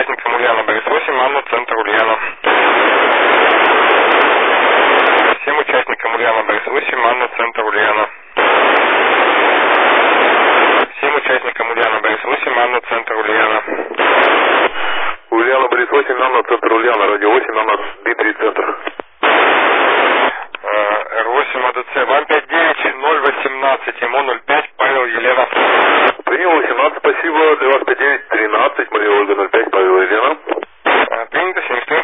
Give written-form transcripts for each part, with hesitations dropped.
участникам Ульяна Борис 8, Анна, центр Ульяна. Всем участникам Ульяна Борис 8, Анна, центр Ульяна. Всем участникам Ульяна Борис 8, Анна, центр Ульяна. Ульяна Борис 8, Анна, центр Ульяна, радио 8, Анна, Дмитрий, центр. Р8 АДЦ, вам 59018, ему 05, Павел, Елена. Принял 18, спасибо, для вас 5913, Мария Ольга 05, Павел, Елена. Принято, 73.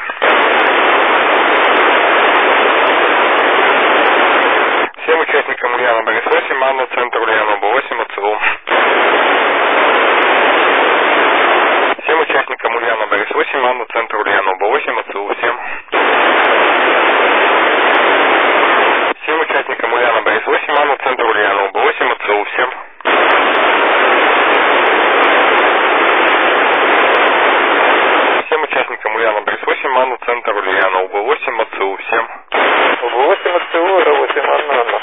Всем участникам Ульяна Борис 8, Анна, центр Ульяна, Б8, АЦУ. Всем участникам Ульяна Борис 8, Анна, центр Ульяна, Б8, АЦУ, всем. Всем участникам Ульяна Борис 8, Анна, центр Ульяна, Б8, АЦУ, всем. Всем участникам Ульяна Борис 8, Анна, центр Ульяна, УБ8, АЦУ, всем. УБ8, АЦУ, Р8, Анна, Анна.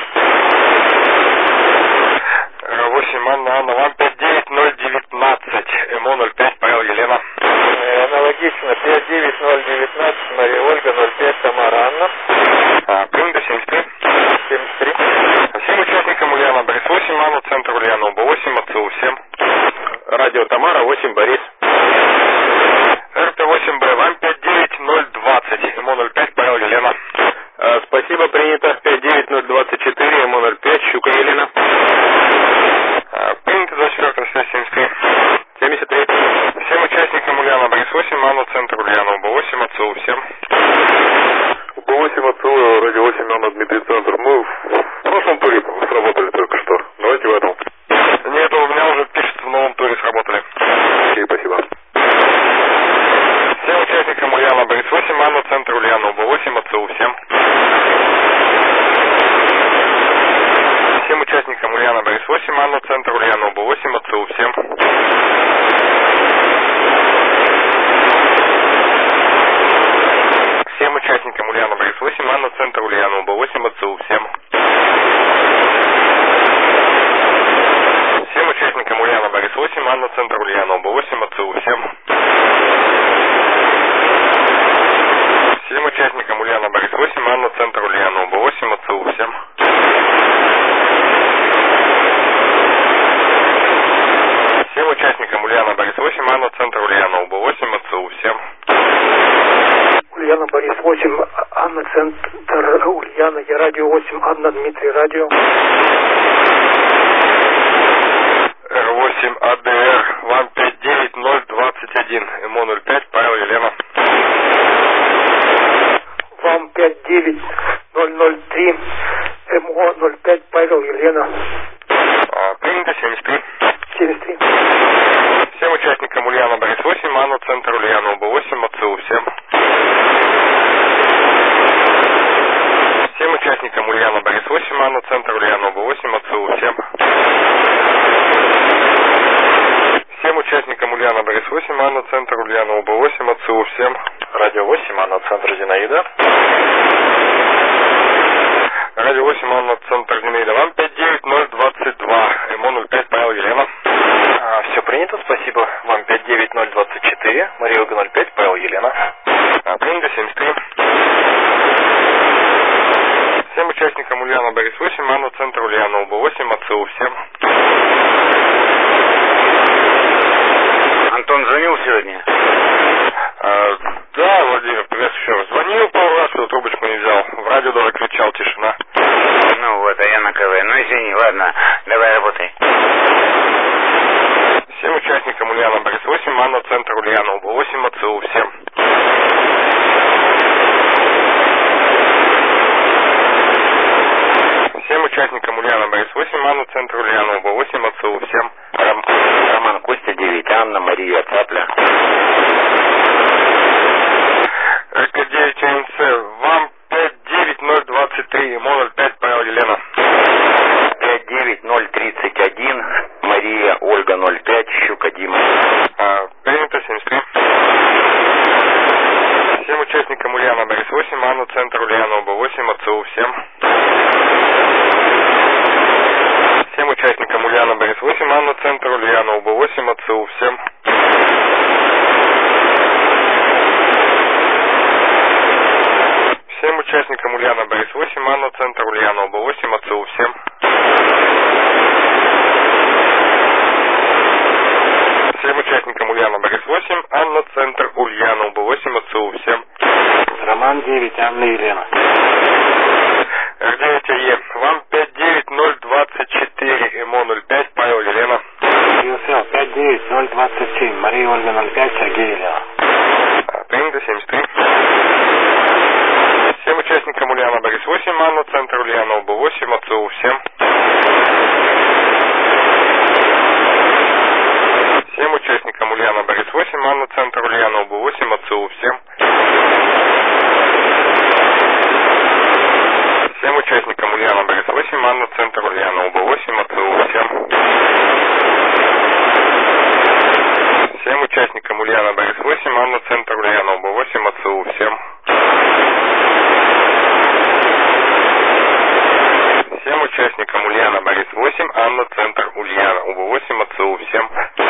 Р8, Анна, Анна, вам 59019, МО 05, Павел, Елена. Аналогично, 59019, Мария Ольга 05, Тамара, Анна. Принято, 73. 73. Всем участникам Ульяна Борис 8, Анна, центр Ульяна, УБ8, АЦУ, всем. Радио Тамара, 8, Борис. РТ8Б, вам 59020, МО 05, Павел, Елена. Спасибо, принято. 59024, МО 05, Щука, Елена. Принято, 24, связь 73. 73. Всем участникам Ульяна Борис 8, Анна, центр Ульяна, УБ8, АЦУ, всем. УБ8, АЦУ, радио 8, Анна, Дмитрий, центр. Мы в прошлом туре сработали только что. Давайте в этом. Нет, у меня уже пишет, в новом туре сработали. Окей, спасибо. Всем участникам Ульяна Борис 8, Анна, центр Ульяна, УБ8, АЦУ, всем. Всем участникам Ульяна Борис 8, Анна, центр Ульяна, УБ8, АЦУ, всем. Всем участникам Ульяна Борис 8, Анна, центр Ульяна, УБ8, АЦУ, всем. Всем участникам Ульяна Борис 8, Анна, центр Ульяна, УБ8, АЦУ, всем. Всем участникам Ульяна Борис 8, Анна, центр Ульяна, УБ8, АЦУ, всем. Всем участникам Ульяна Борис 8, Анна, центр Ульяна, УБ8, АЦУ, всем. Ульяна Борис 8, Анна, центр Ульяна, я радио 8, Анна, Дмитрий, радио. Р8 АДР, вам 59021, МО 05, Павел, Елена. Вам 59003, МО 05, Павел, Елена. Принято, 73. 73. Всем участникам Ульяна Борис 8, Анна, центр Ульяна, УБ8, АЦУ, всем. Всем участникам Ульяна Борис 8, Анна, центр Ульяна, УБ8, АЦУ, всем. Всем участникам Ульяна Борис 8, Анна, центр Ульяна, УБ8, АЦУ, всем. Радио 8, Анна, центр Зинаида. Радио 8, Анна, центр Зинаида. Вам 59022, МО 05, Павел, Елена. Все принято, спасибо. Вам 59024, Мария Ольга 05, Павел, Елена. Принято, 73. Всем участникам Ульяна Борис 8, Анна, центр Ульяна, УБ8, АЦУ, всем. Антон звонил сегодня? Да, Владимир, привет еще раз. Звонил пару раз, что трубочку не взял. В радио даже кричал, тишина. Ну вот, а я на КВ. Ну извини, ладно, давай работай. Всем участникам Ульяна Борис 8, Анна, центр Ульяна, УБ8, АЦУ, всем. Всем участникам Ульяна Борис 8, Анна, центр Ульяна, УБ8, АЦУ, всем. Роман Костя 9, Анна, Мария Цапля. РК9 АНЦ, вам 59023, МО 05, Павел, Елена. 59031, Мария Ольга 05, Щука, Дима. Принято, 73. Всем участникам Ульяна Борис 8, Анна, центр Ульяна, УБ8, АЦУ, всем. Всем участникам Ульяна Борис 8, Анна, центр Ульяна, УБ8, АЦУ, всем. участникам Ульяна Борис 8, Анна, центр Ульяна, оба 8, АЦУ всем. Всем участникам Ульяна Борис 8, Анна, центр Ульяна, оба 8, АЦУ всем. Роман 9, Анна Елена. Р9АЕ, вам 59024, ЭМО 05, Павел Елена. ЮСЛ 59027, Мария Ольга 05, Сергей Елена. Принято 73. Всем участникам Ульяна Борис 8, Анна, центр Ульяна, оба 8, АЦУ всем. Всем участникам Ульяна Борис 8, Анна, центр Ульяна, оба 8, АЦУ всем. Всем участникам Ульяна Борис 8, Анна, центр Ульяна, оба 8, АЦУ всем. Всем участникам Ульяна Борис 8, Анна, центр Ульяна, оба 8, АЦУ всем. Всем участникам Ульяна Борис 8, Анна, центр Ульяна, оба 8, АЦУ всем.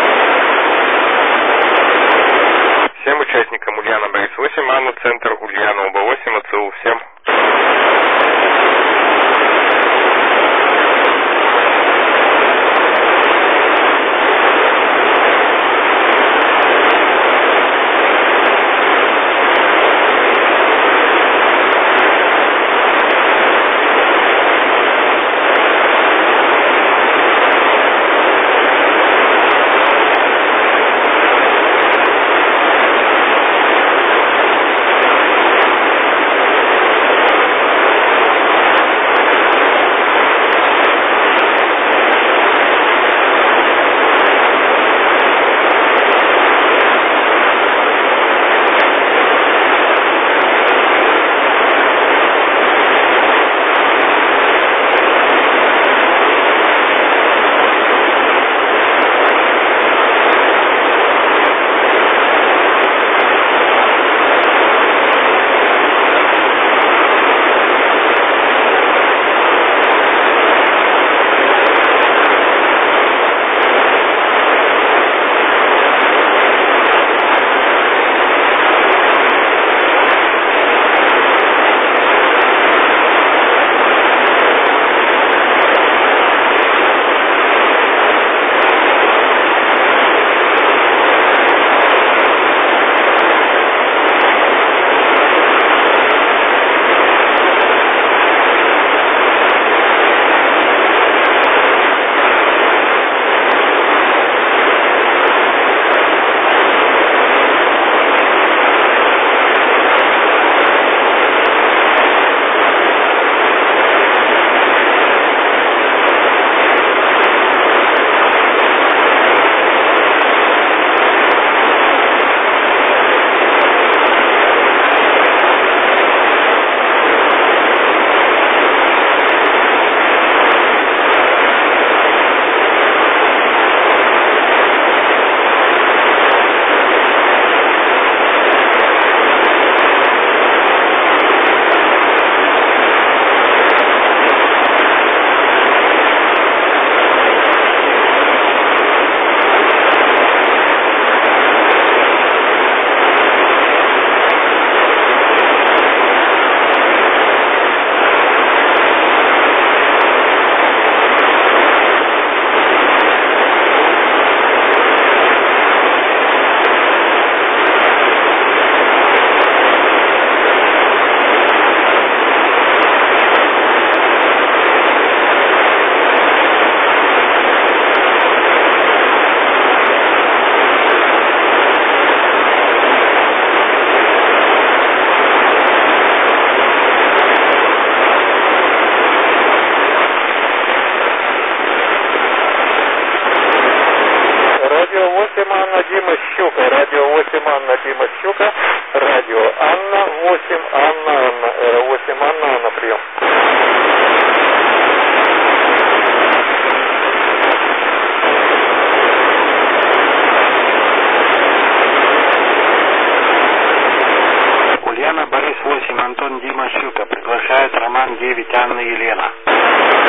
Всем участникам Ульяна Борис 8, Анна, центр Ульяна, оба 8, АЦУ всем. Дима Щука, радио 8 Анна, Дима Щука, радио Анна 8, Анна, 8 Анна, Анна, прием. Ульяна Борис 8, Антон Дима Щука, приглашает Роман 9, Анна Елена.